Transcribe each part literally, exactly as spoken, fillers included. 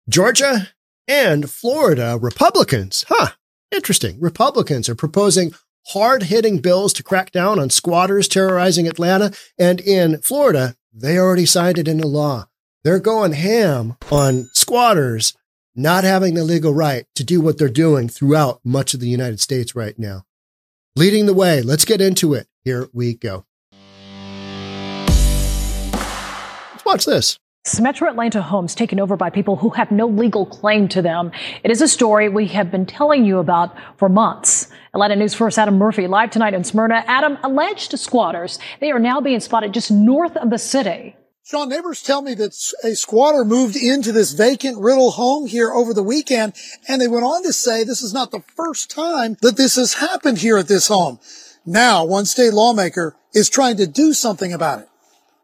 Georgia and Florida Republicans, huh, interesting. Republicans are proposing hard-hitting bills to crack down on squatters terrorizing Atlanta. And in Florida, they already signed it into law. They're going ham on squatters not having the legal right to do what they're doing throughout much of the United States right now. Leading the way. Let's get into it. Here we go. Let's watch this. Metro Atlanta homes taken over by people who have no legal claim to them. It is a story we have been telling you about for months. Atlanta News First Adam Murphy live tonight in Smyrna. Adam, alleged squatters, they are now being spotted just north of the city. Sean, neighbors tell me that a squatter moved into this vacant Riddle home here over the weekend, and they went on to say this is not the first time that this has happened here at this home. Now, one state lawmaker is trying to do something about it.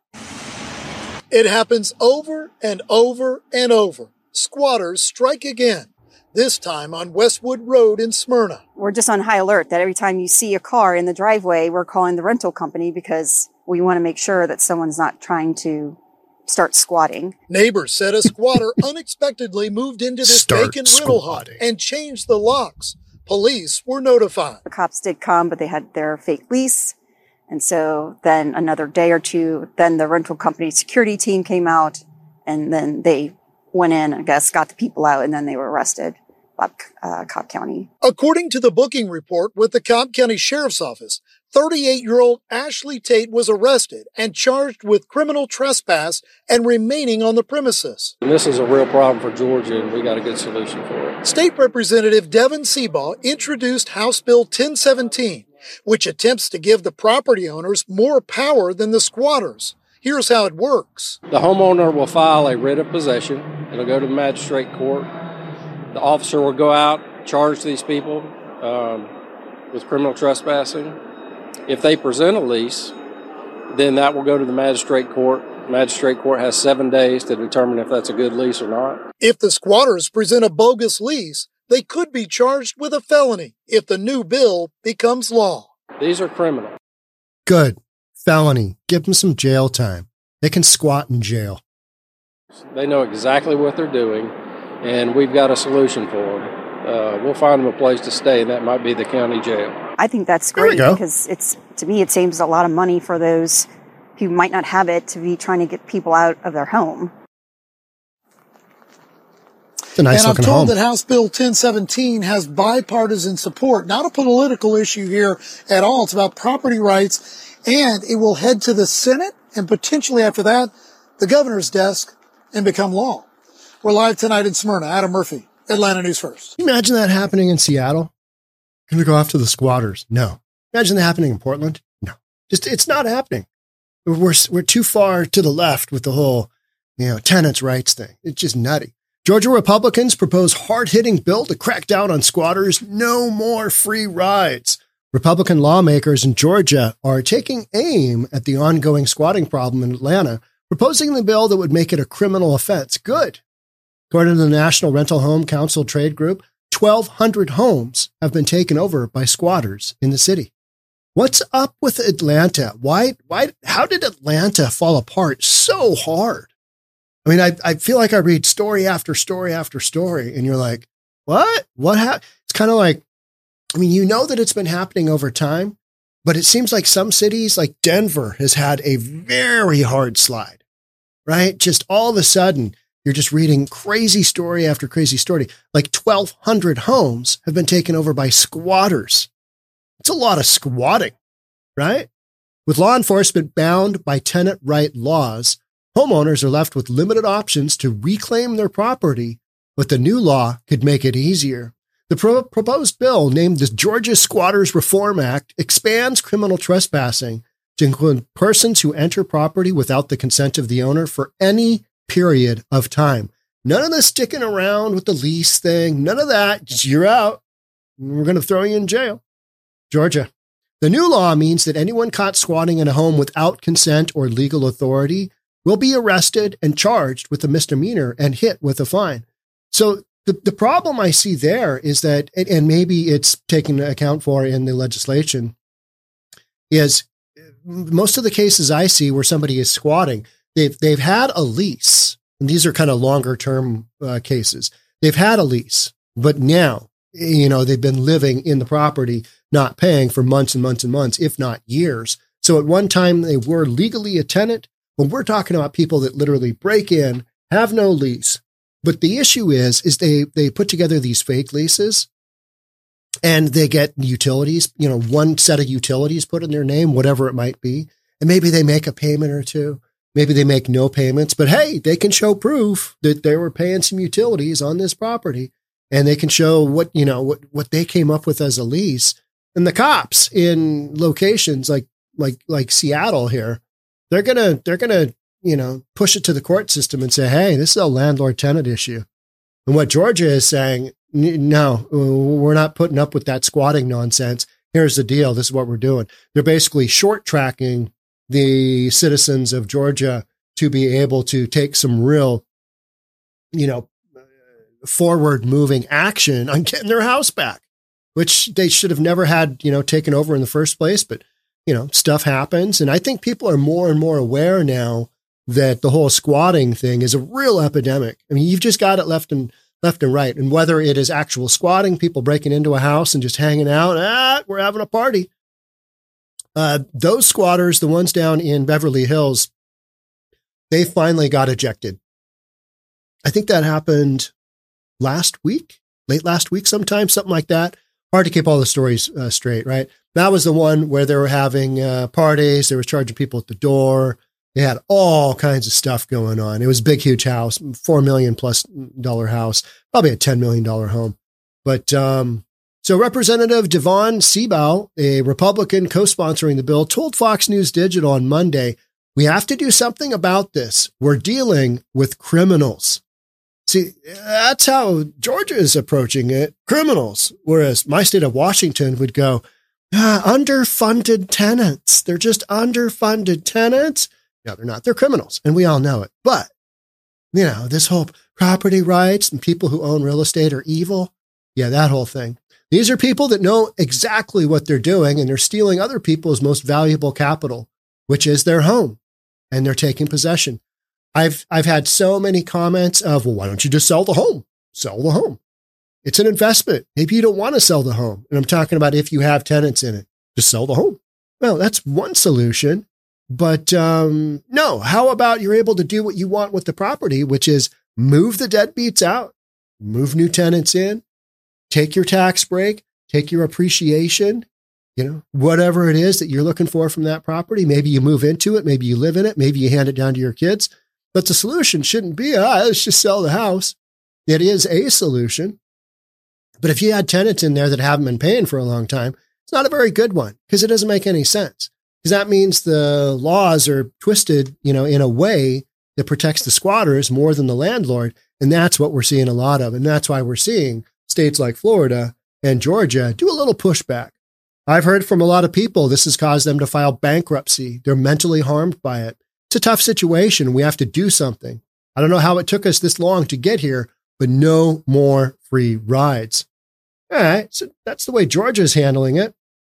It happens over and over and over. Squatters strike again, this time on Westwood Road in Smyrna. We're just on high alert that every time you see a car in the driveway, we're calling the rental company because we want to make sure that someone's not trying to start squatting. Neighbors said a squatter unexpectedly moved into this Start vacant Riddle home and changed the locks. Police were notified. The cops did come, but they had their fake lease. And so then another day or two, then the rental company security team came out, and then they went in, I guess, got the people out, and then they were arrested by uh, Cobb County. According to the booking report with the Cobb County Sheriff's Office, thirty-eight-year-old Ashley Tate was arrested and charged with criminal trespass and remaining on the premises. And this is a real problem for Georgia, and we got a good solution for it. State Representative Devin Seabaugh introduced House Bill ten seventeen, which attempts to give the property owners more power than the squatters. Here's how it works. The homeowner will file a writ of possession. It'll go to the magistrate court. The officer will go out, charge these people um, with criminal trespassing. If they present a lease, then that will go to the magistrate court. Magistrate court has seven days to determine if that's a good lease or not. If the squatters present a bogus lease, they could be charged with a felony if the new bill becomes law. These are criminal. Good. Felony. Give them some jail time. They can squat in jail. They know exactly what they're doing, and we've got a solution for them. Uh, we'll find them a place to stay, and that might be the county jail. I think that's great because it's, to me, it saves a lot of money for those who might not have it to be trying to get people out of their home. It's a nice and I'm looking told home. that House Bill ten seventeen has bipartisan support, not a political issue here at all. It's about property rights, and it will head to the Senate and potentially after that, the governor's desk and become law. We're live tonight in Smyrna. Adam Murphy, Atlanta News First. Can you imagine that happening in Seattle? Going to go after the squatters? No. Imagine that happening in Portland? No. Just, it's not happening. We're, we're too far to the left with the whole, you know, tenants' rights thing. It's just nutty. Georgia Republicans propose hard-hitting bill to crack down on squatters. No more free rides. Republican lawmakers in Georgia are taking aim at the ongoing squatting problem in Atlanta, proposing the bill that would make it a criminal offense. Good. According to the National Rental Home Council Trade Group, twelve hundred homes have been taken over by squatters in the city. What's up with Atlanta? Why, why, how did Atlanta fall apart so hard? I mean, I, I feel like I read story after story after story, and you're like, what? What happened? It's kind of like, I mean, you know that it's been happening over time, but it seems like some cities like Denver has had a very hard slide, right? Just all of a sudden, you're just reading crazy story after crazy story. Like twelve hundred homes have been taken over by squatters. It's a lot of squatting, right? With law enforcement bound by tenant right laws, homeowners are left with limited options to reclaim their property, but the new law could make it easier. The pro- proposed bill, named the Georgia Squatters Reform Act, expands criminal trespassing to include persons who enter property without the consent of the owner for any period of time. None of this sticking around with the lease thing. None of that. Just you're out. We're going to throw you in jail. Georgia. The new law means that anyone caught squatting in a home without consent or legal authority will be arrested and charged with a misdemeanor and hit with a fine. So the, the problem I see there is that, and maybe it's taken account for in the legislation, is most of the cases I see where somebody is squatting, they've, they've had a lease and these are kind of longer term uh, cases. They've had a lease, but now, you know, they've been living in the property, not paying for months and months and months, if not years. So at one time they were legally a tenant. When we're talking about people that literally break in, have no lease. But the issue is, is they, they put together these fake leases and they get utilities, you know, one set of utilities put in their name, whatever it might be. And maybe they make a payment or two. Maybe they make no payments, but hey, they can show proof that they were paying some utilities on this property, and they can show what, you know, what, what they came up with as a lease. And the cops in locations like, like, like Seattle here, they're going to, they're going to, you know, push it to the court system and say, hey, this is a landlord tenant issue. And what Georgia is saying, no, we're not putting up with that squatting nonsense. Here's the deal. This is what we're doing. They're basically short tracking the citizens of Georgia to be able to take some real, you know, forward moving action on getting their house back, which they should have never had, you know, taken over in the first place. But, you know, stuff happens. And I think people are more and more aware now that the whole squatting thing is a real epidemic. I mean, you've just got it left and left and right. And whether it is actual squatting, people breaking into a house and just hanging out, ah, we're having a party. Uh, those squatters, the ones down in Beverly Hills, they finally got ejected. I think that happened last week, late last week sometime, something like that. Hard to keep all the stories uh, straight, right? That was the one where they were having uh, parties. They were charging people at the door. They had all kinds of stuff going on. It was a big, huge house, four million plus dollar house, probably a ten million dollar home. But, um, so Representative Devon Seabow, a Republican co-sponsoring the bill, told Fox News Digital on Monday, we have to do something about this. We're dealing with criminals. See, that's how Georgia is approaching it, criminals. Whereas my state of Washington would go, ah, underfunded tenants. They're just underfunded tenants. No, they're not. They're criminals. And we all know it. But, you know, this whole property rights and people who own real estate are evil. Yeah, that whole thing. These are people that know exactly what they're doing, and they're stealing other people's most valuable capital, which is their home, and they're taking possession. I've I've had so many comments of, well, why don't you just sell the home? Sell the home. It's an investment. Maybe you don't want to sell the home. And I'm talking about if you have tenants in it, just sell the home. Well, that's one solution. But um, no, how about you're able to do what you want with the property, which is move the deadbeats out, move new tenants in, take your tax break, take your appreciation, you know, whatever it is that you're looking for from that property. Maybe you move into it. Maybe you live in it. Maybe you hand it down to your kids. But the solution shouldn't be, ah, let's just sell the house. It is a solution. But if you had tenants in there that haven't been paying for a long time, it's not a very good one because it doesn't make any sense. Because that means the laws are twisted, you know, in a way that protects the squatters more than the landlord. And that's what we're seeing a lot of. And that's why we're seeing states like Florida and Georgia do a little pushback. I've heard from a lot of people, this has caused them to file bankruptcy. They're mentally harmed by it. It's a tough situation. We have to do something. I don't know how it took us this long to get here, but no more free rides. All right. So that's the way Georgia's handling it.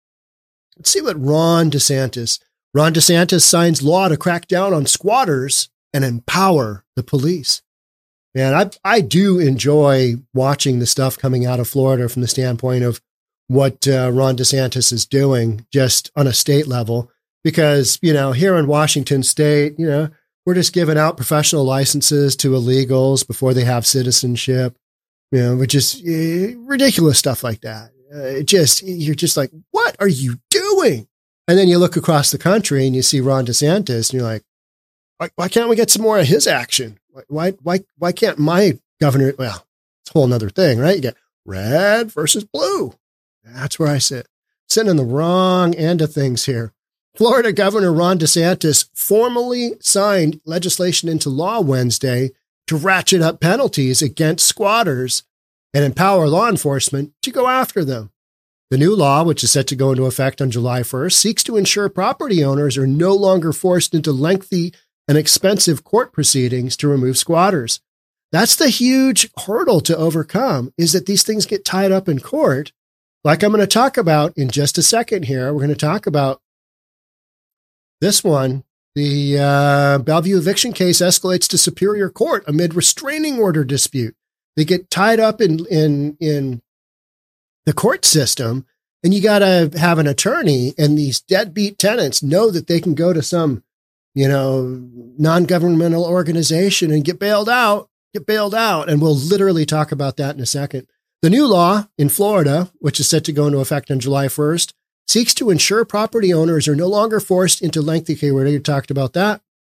Let's see what Ron DeSantis. Ron DeSantis signs law to crack down on squatters and empower the police. Man, I I do enjoy watching the stuff coming out of Florida from the standpoint of what uh, Ron DeSantis is doing just on a state level. Because, you know, here in Washington state, you know, we're just giving out professional licenses to illegals before they have citizenship, you know, which is uh, ridiculous stuff like that. Uh, it just, you're just like, what are you doing? And then you look across the country and you see Ron DeSantis and you're like, why, why can't we get some more of his action? Why, why, why can't my governor? Well, it's a whole nother thing, right? You get red versus blue. That's where I sit, sitting in the wrong end of things here. Florida Governor Ron DeSantis formally signed legislation into law Wednesday to ratchet up penalties against squatters and empower law enforcement to go after them. The new law, which is set to go into effect on July first, seeks to ensure property owners are no longer forced into lengthy and expensive court proceedings to remove squatters. That's the huge hurdle to overcome, is that these things get tied up in court. Like I'm going to talk about in just a second here, we're going to talk about this one The uh, Bellevue eviction case escalates to Superior Court amid restraining order dispute. They get tied up in in in the court system, and you got to have an attorney. And these deadbeat tenants know that they can go to some, you know, non-governmental organization and get bailed out. Get bailed out, and we'll literally talk about that in a second. The new law in Florida, which is set to go into effect on July first, seeks to ensure property owners are no longer forced into lengthy care. We already talked about that.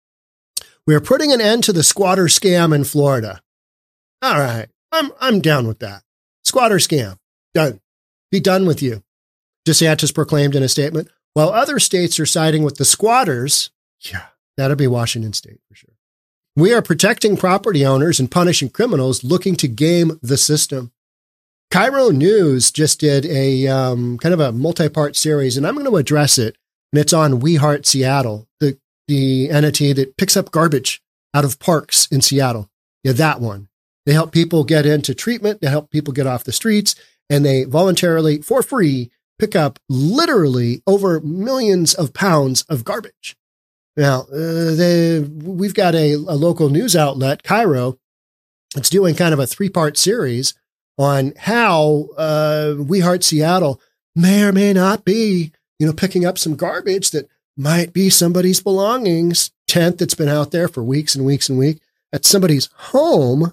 We are putting an end to the squatter scam in Florida. All right, I'm I'm down with that. Squatter scam, done. Be done with you, DeSantis proclaimed in a statement. While other states are siding with the squatters, yeah, that'll be Washington State for sure. We are protecting property owners and punishing criminals looking to game the system. Cairo News just did a um, kind of a multi-part series, and I'm going to address it. And it's on We Heart Seattle, the, the entity that picks up garbage out of parks in Seattle. Yeah, that one. They help people get into treatment. They help people get off the streets, and they voluntarily, for free, pick up literally over millions of pounds of garbage. Now, uh, they, we've got a, a local news outlet, Cairo. It's doing kind of a three-part series on how uh, We Heart Seattle may or may not be, you know, picking up some garbage that might be somebody's belongings, tent that's been out there for weeks and weeks and weeks at somebody's home.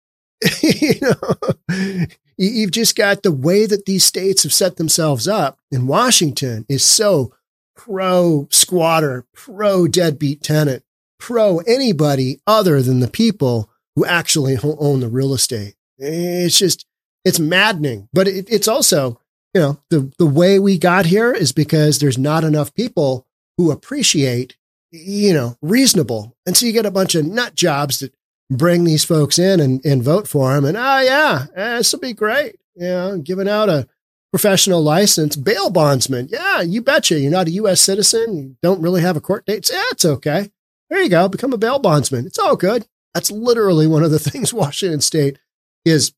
You know, you've just got the way that these states have set themselves up. And Washington is so pro squatter, pro deadbeat tenant, pro anybody other than the people who actually own the real estate. It's just, it's maddening. But it, it's also, you know, the, the way we got here is because there's not enough people who appreciate, you know, reasonable. And so you get a bunch of nut jobs that bring these folks in and, and vote for them. And, oh, yeah, this will be great. You know, giving out a professional license, bail bondsman. Yeah, you betcha. You're not a U S citizen. You don't really have a court date. Yeah, it's okay. There you go. Become a bail bondsman. It's all good. That's literally one of the things Washington State is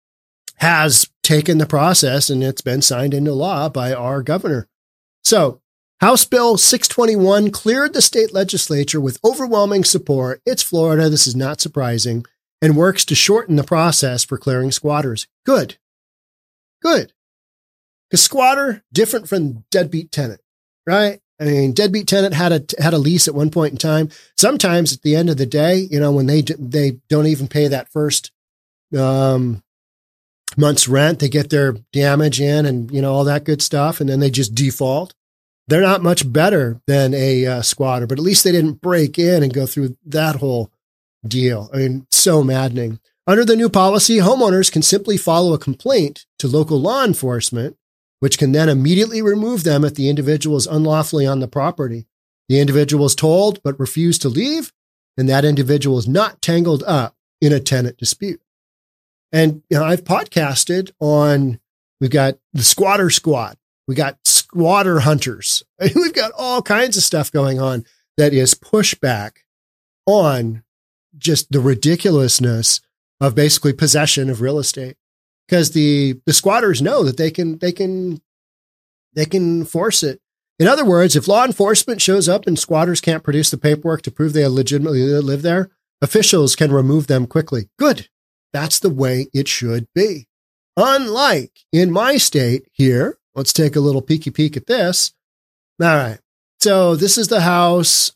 has taken the process, and it's been signed into law by our governor. So House Bill six twenty-one cleared the state legislature with overwhelming support. It's Florida. This is not surprising, and works to shorten the process for clearing squatters. Good. Good. Because squatter, different from deadbeat tenant, right? I mean, deadbeat tenant had a had a lease at one point in time. Sometimes at the end of the day, you know, when they they don't even pay that first um, month's rent, they get their damage in and, you know, all that good stuff, and then they just default. They're not much better than a uh, squatter, but at least they didn't break in and go through that whole deal. I mean, so maddening. Under the new policy, homeowners can simply follow a complaint to local law enforcement, which can then immediately remove them if the individual is unlawfully on the property. The individual is told but refused to leave, and that individual is not tangled up in a tenant dispute. And you know, I've podcasted on, we've got the Squatter Squad, we got Squatter Hunters, we've got all kinds of stuff going on that is pushback on just the ridiculousness of basically possession of real estate. Because the, the squatters know that they can, they can, they can force it. In other words, if law enforcement shows up and squatters can't produce the paperwork to prove they legitimately live there, officials can remove them quickly. Good. That's the way it should be. Unlike in my state here, let's take a little peeky peek at this. All right. So this is the house.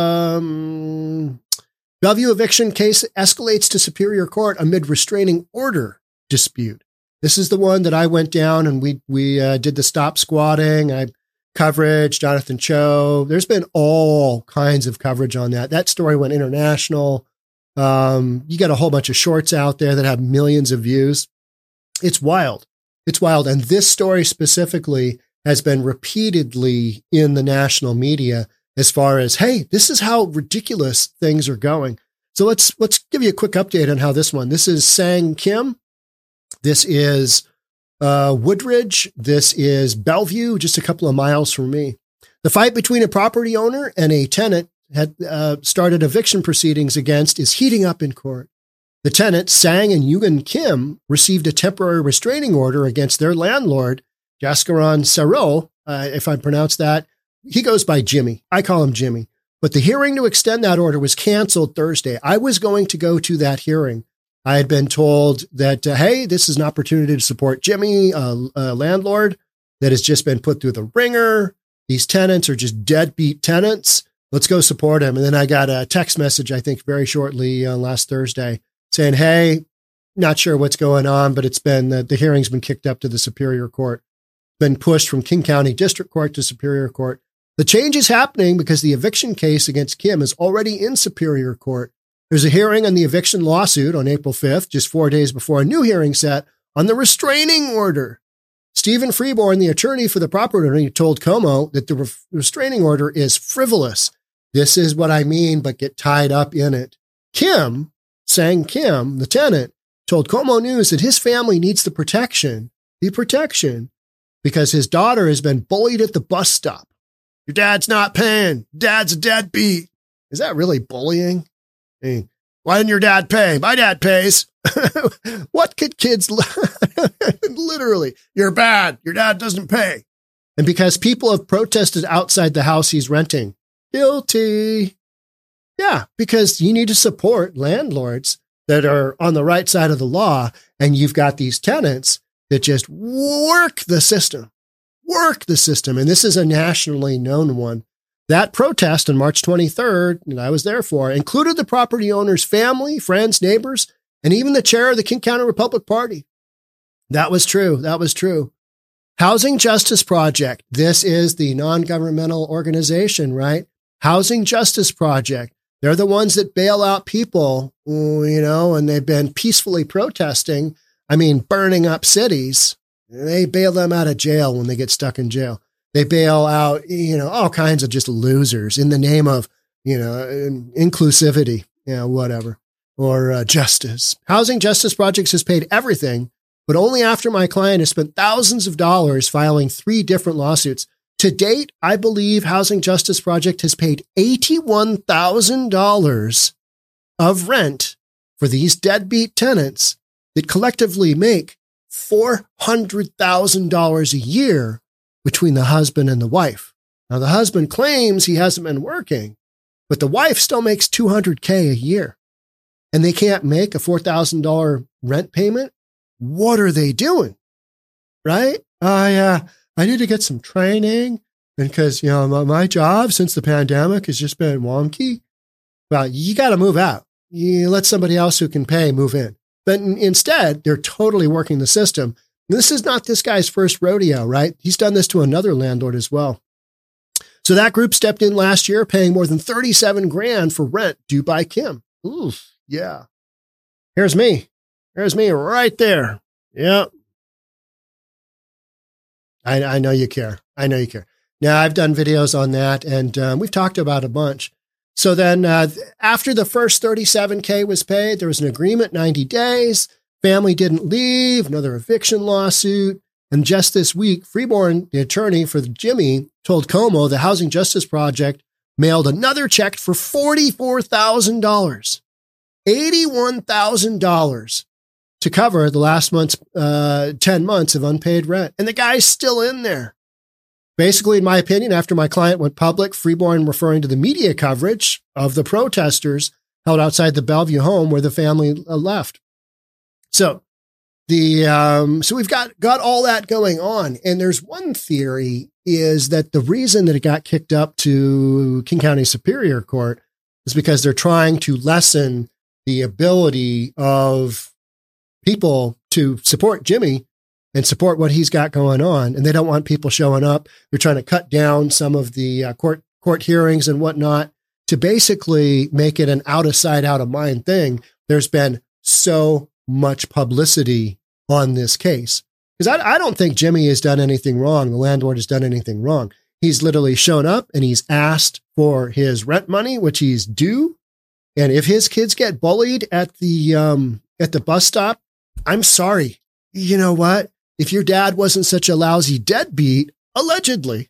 Um, Bellevue eviction case escalates to Superior Court amid restraining order dispute. This is the one that I went down and we we uh, did the stop squatting. I coverage, Jonathan Cho. There's been all kinds of coverage on that. That story went international. Um, you got a whole bunch of shorts out there that have millions of views. It's wild. It's wild. And this story specifically has been repeatedly in the national media as far as, hey, this is how ridiculous things are going. So let's let's give you a quick update on how this one. This is Sang Kim. This is uh, Woodridge. This is Bellevue, just a couple of miles from me. The fight between a property owner and a tenant had uh, started eviction proceedings against is heating up in court. The tenants, Sang and Yugen Kim, received a temporary restraining order against their landlord, Jaskaran Saro, uh, if I pronounce that. He goes by Jimmy. I call him Jimmy, But the hearing to extend that order was canceled Thursday. I was going to go to that hearing. I had been told that, uh, hey, this is an opportunity to support Jimmy, uh, a landlord that has just been put through the ringer. These tenants are just deadbeat tenants. Let's go support him. And then I got a text message, I think very shortly uh, last Thursday saying, hey, not sure what's going on, but it's been, uh, the hearing's been kicked up to the Superior Court, been pushed from King County District Court to Superior Court. The change is happening because the eviction case against Kim is already in Superior Court. There's a hearing on the eviction lawsuit on April fifth, just four days before a new hearing set on the restraining order. Stephen Freeborn, the attorney for the property owner, told Como that the re- restraining order is frivolous. This is what I mean, but get tied up in it. Kim, Sang Kim, the tenant, told Como News that his family needs the protection, the protection, because his daughter has been bullied at the bus stop. Your dad's not paying. Dad's a deadbeat. Is that really bullying? I mean, why didn't your dad pay? My dad pays. What could kids literally? You're bad. Your dad doesn't pay. And because people have protested outside the house he's renting. Guilty. Yeah, because you need to support landlords that are on the right side of the law. And you've got these tenants that just work the system. Work the system. And this is a nationally known one. That protest on March twenty-third, and I was there for, included the property owner's family, friends, neighbors, and even the chair of the King County Republican Party. That was true. That was true. Housing Justice Project. This is the non-governmental organization, right? Housing Justice Project. They're the ones that bail out people, you know, and they've been peacefully protesting. I mean, burning up cities. They bail them out of jail when they get stuck in jail. They bail out, you know, all kinds of just losers in the name of, you know, inclusivity, you know, whatever, or uh, justice. Housing Justice Projects has paid everything, but only after my client has spent thousands of dollars filing three different lawsuits. To date, I believe Housing Justice Project has paid eighty-one thousand dollars of rent for these deadbeat tenants that collectively make four hundred thousand dollars a year between the husband and the wife. Now, the husband claims he hasn't been working, but the wife still makes two hundred K a year, and they can't make a four thousand dollars rent payment. What are they doing? Right? I, uh, I need to get some training because, you know, my, my job since the pandemic has just been wonky. Well, you got to move out. You let somebody else who can pay move in. But instead, they're totally working the system. This is not this guy's first rodeo, right? He's done this to another landlord as well. So that group stepped in last year, paying more than thirty-seven grand for rent due by Kim. Ooh, yeah. Here's me. Here's me right there. Yep. I, I know you care. I know you care. Now, I've done videos on that, and um, we've talked about a bunch. So then uh, after the first thirty-seven K was paid, there was an agreement, ninety days. Family didn't leave, another eviction lawsuit. And just this week, Freeborn, the attorney for Jimmy, told Como the Housing Justice Project mailed another check for forty-four thousand dollars, eighty-one thousand dollars to cover the last month's uh, ten months of unpaid rent. And the guy's still in there. Basically, in my opinion, after my client went public, Freeborn referring to the media coverage of the protesters held outside the Bellevue home where the family left. So the um, so we've got, got all that going on. And there's one theory is that the reason that it got kicked up to King County Superior Court is because they're trying to lessen the ability of people to support Jimmy and support what he's got going on. And they don't want people showing up. They're trying to cut down some of the uh, court court hearings and whatnot to basically make it an out of sight, out of mind thing. There's been so much publicity on this case because I, I don't think Jimmy has done anything wrong. The landlord has done anything wrong. He's literally shown up and he's asked for his rent money, which he's due. And if his kids get bullied at the, um, at the bus stop, I'm sorry. You know what? If your dad wasn't such a lousy deadbeat, allegedly,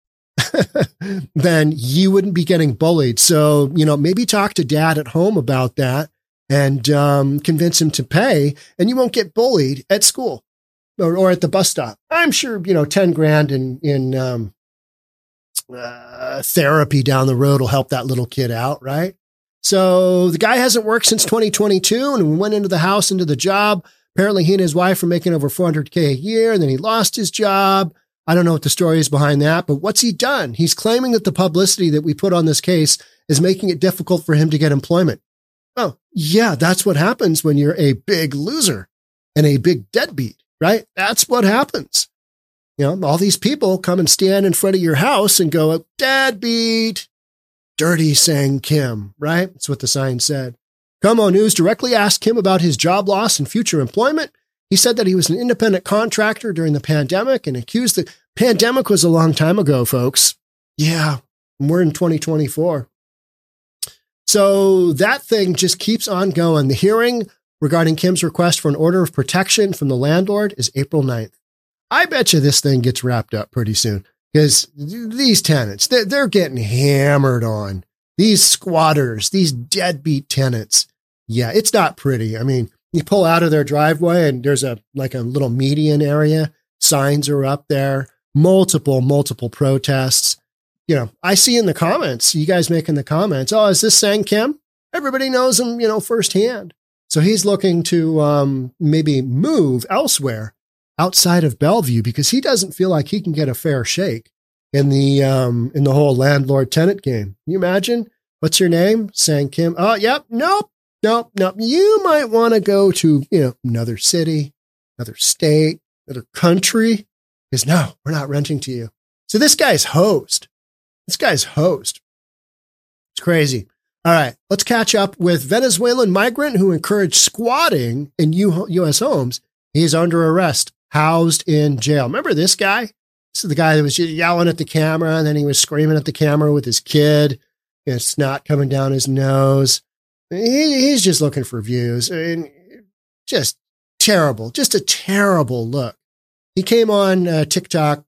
then you wouldn't be getting bullied. So, you know, maybe talk to dad at home about that and um, convince him to pay, and you won't get bullied at school or, or at the bus stop. I'm sure, you know, ten grand in, in um, uh, therapy down the road will help that little kid out, right? So the guy hasn't worked since twenty twenty-two, and we went into the house, into the job. Apparently he and his wife were making over four hundred K a year, and then he lost his job. I don't know what the story is behind that, but what's he done? He's claiming that the publicity that we put on this case is making it difficult for him to get employment. Oh, yeah, that's what happens when you're a big loser and a big deadbeat, right? That's what happens. You know, all these people come and stand in front of your house and go, deadbeat, dirty Sang Kim, right? That's what the sign said. Como News directly asked Kim about his job loss and future employment. He said that he was an independent contractor during the pandemic and accused the pandemic was a long time ago, folks. Yeah, we're in twenty twenty-four. So that thing just keeps on going. The hearing regarding Kim's request for an order of protection from the landlord is April ninth. I bet you this thing gets wrapped up pretty soon because these tenants, they're, they're getting hammered on. These squatters, these deadbeat tenants. Yeah, it's not pretty. I mean, you pull out of their driveway and there's a like a little median area. Signs are up there. Multiple, multiple protests. You know, I see in the comments, you guys making the comments, oh, is this Sang Kim? Everybody knows him, you know, firsthand. So he's looking to um, maybe move elsewhere outside of Bellevue because he doesn't feel like he can get a fair shake in the um, in the whole landlord-tenant game. Can you imagine? What's your name? Sang Kim. Oh, yep. Nope. Nope. Nope. You might want to go to, you know, another city, another state, another country. Because no, we're not renting to you. So this guy's hosed. This guy's host. It's crazy. All right, let's catch up with Venezuelan migrant who encouraged squatting in U S homes. He's under arrest, housed in jail. Remember this guy? This is the guy that was yelling at the camera, and then he was screaming at the camera with his kid. You know, snot coming down his nose. He, he's just looking for views. I mean, just terrible. Just a terrible look. He came on uh, TikTok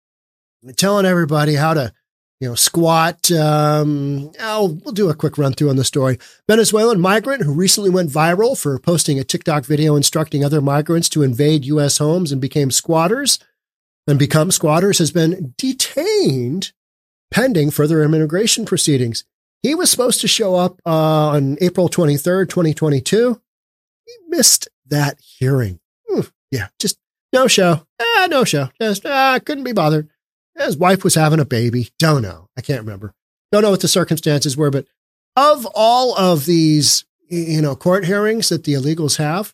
telling everybody how to, you know, squat. Um, oh, we'll do a quick run through on the story. Venezuelan migrant who recently went viral for posting a TikTok video instructing other migrants to invade U S homes and became squatters and become squatters has been detained pending further immigration proceedings. He was supposed to show up uh, on April twenty-third, twenty twenty-two. He missed that hearing. Ooh, yeah, just no show. Ah, no show. Just ah, couldn't be bothered. His wife was having a baby. Don't know. I can't remember. Don't know what the circumstances were, but of all of these, you know, court hearings that the illegals have,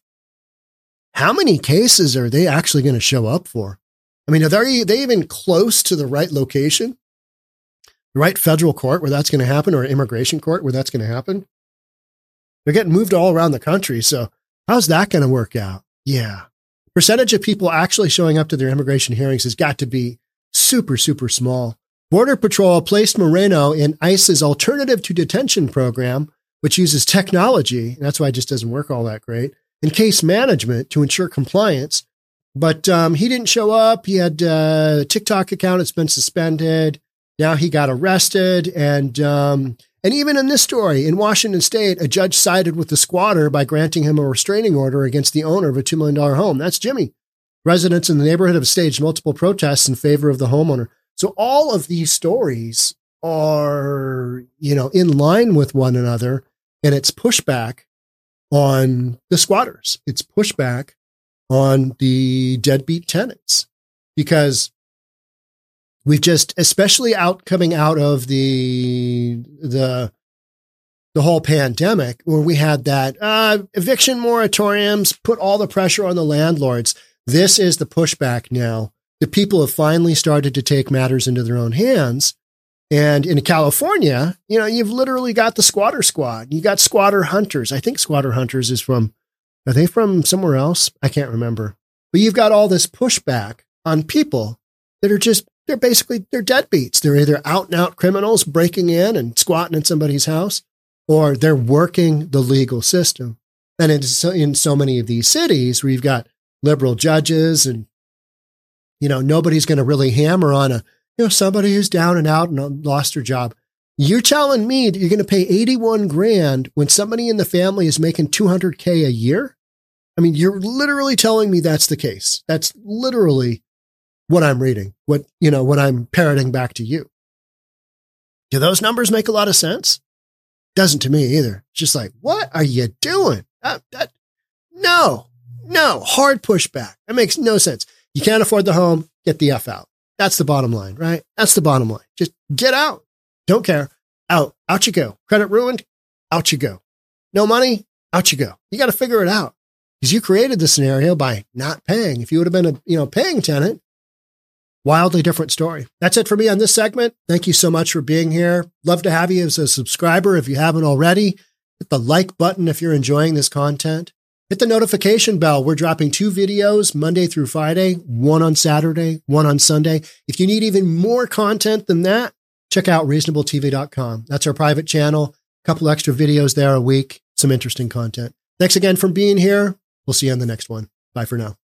how many cases are they actually going to show up for? I mean, are they, are they even close to the right location? The right federal court where that's going to happen, or immigration court where that's going to happen? They're getting moved all around the country. So how's that going to work out? Yeah. Percentage of people actually showing up to their immigration hearings has got to be super, super small. Border Patrol placed Moreno in ICE's alternative to detention program, which uses technology. And that's why it just doesn't work all that great, in case management to ensure compliance. But um, he didn't show up. He had a TikTok account. It's been suspended. Now he got arrested. And um, and even in this story, in Washington State, a judge sided with the squatter by granting him a restraining order against the owner of a two million dollars home. That's Jimmy. Residents in the neighborhood have staged multiple protests in favor of the homeowner. So all of these stories are, you know, in line with one another, and it's pushback on the squatters. It's pushback on the deadbeat tenants, because we've just, especially out coming out of the the the whole pandemic, where we had that uh, eviction moratoriums, put all the pressure on the landlords. This is the pushback now. The people have finally started to take matters into their own hands. And in California, you know, you've literally got the squatter squad. You got squatter hunters. I think squatter hunters is from, are they from somewhere else? I can't remember. But you've got all this pushback on people that are just, they're basically, they're deadbeats. They're either out and out criminals breaking in and squatting in somebody's house, or they're working the legal system. And in so, in so many of these cities where you've got liberal judges and, you know, nobody's going to really hammer on a, you know, somebody who's down and out and lost their job. You're telling me that you're going to pay eighty-one grand when somebody in the family is making two hundred K a year? I mean, you're literally telling me that's the case. That's literally what I'm reading, what, you know, what I'm parroting back to you. Do those numbers make a lot of sense? Doesn't to me either. It's just like, what are you doing? That, that, no, no, hard pushback. That makes no sense. You can't afford the home, get the F out. That's the bottom line, right? That's the bottom line. Just get out. Don't care. Out. Out you go. Credit ruined. Out you go. No money. Out you go. You got to figure it out because you created the scenario by not paying. If you would have been a, you know, paying tenant, wildly different story. That's it for me on this segment. Thank you so much for being here. Love to have you as a subscriber. If you haven't already, hit the like button if you're enjoying this content. Hit the notification bell. We're dropping two videos Monday through Friday, one on Saturday, one on Sunday. If you need even more content than that, check out reasonable T V dot com. That's our private channel. A couple extra videos there a week. Some interesting content. Thanks again for being here. We'll see you on the next one. Bye for now.